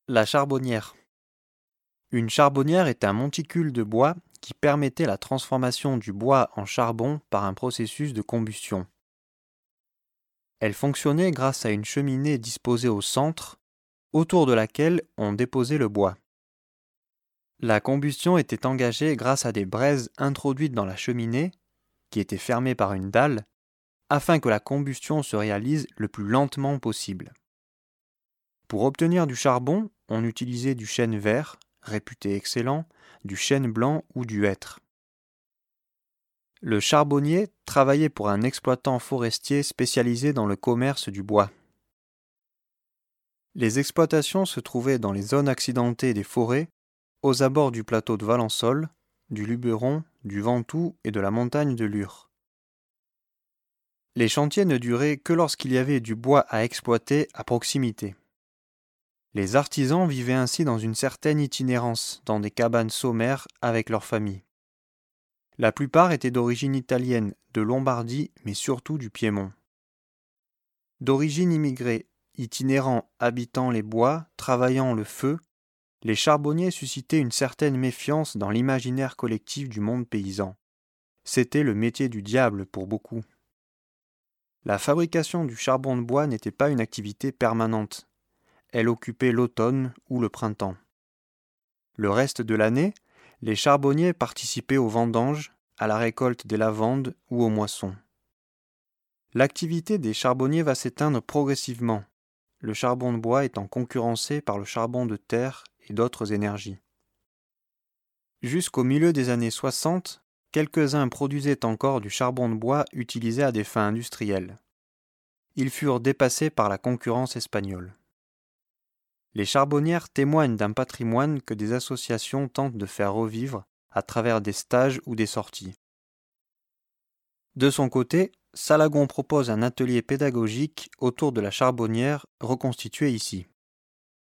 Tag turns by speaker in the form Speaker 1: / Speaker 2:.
Speaker 1: La charbonnière. Une charbonnière est un monticule de bois qui permettait la transformation du bois en charbon par un processus de combustion. Elle fonctionnait grâce à une cheminée disposée au centre, autour de laquelle on déposait le bois. La combustion était engagée grâce à des braises introduites dans la cheminée, qui étaient fermées par une dalle, afin que la combustion se réalise le plus lentement possible. Pour obtenir du charbon, on utilisait du chêne vert, réputé excellent, du chêne blanc ou du hêtre. Le charbonnier travaillait pour un exploitant forestier spécialisé dans le commerce du bois. Les exploitations se trouvaient dans les zones accidentées des forêts, aux abords du plateau de Valençol, du Luberon, du Ventoux et de la montagne de Lure. Les chantiers ne duraient que lorsqu'il y avait du bois à exploiter à proximité. Les artisans vivaient ainsi dans une certaine itinérance, dans des cabanes sommaires avec leurs familles. La plupart étaient d'origine italienne, de Lombardie, mais surtout du Piémont. D'origine immigrée, itinérants, habitant les bois, travaillant le feu, les charbonniers suscitaient une certaine méfiance dans l'imaginaire collectif du monde paysan. C'était le métier du diable pour beaucoup. La fabrication du charbon de bois n'était pas une activité permanente. Elle occupait l'automne ou le printemps. Le reste de l'année, les charbonniers participaient aux vendanges, à la récolte des lavandes ou aux moissons. L'activité des charbonniers va s'éteindre progressivement, le charbon de bois étant concurrencé par le charbon de terre et d'autres énergies. Jusqu'au milieu des années 60, quelques-uns produisaient encore du charbon de bois utilisé à des fins industrielles. Ils furent dépassés par la concurrence espagnole. Les charbonnières témoignent d'un patrimoine que des associations tentent de faire revivre à travers des stages ou des sorties. De son côté, Salagon propose un atelier pédagogique autour de la charbonnière reconstituée ici.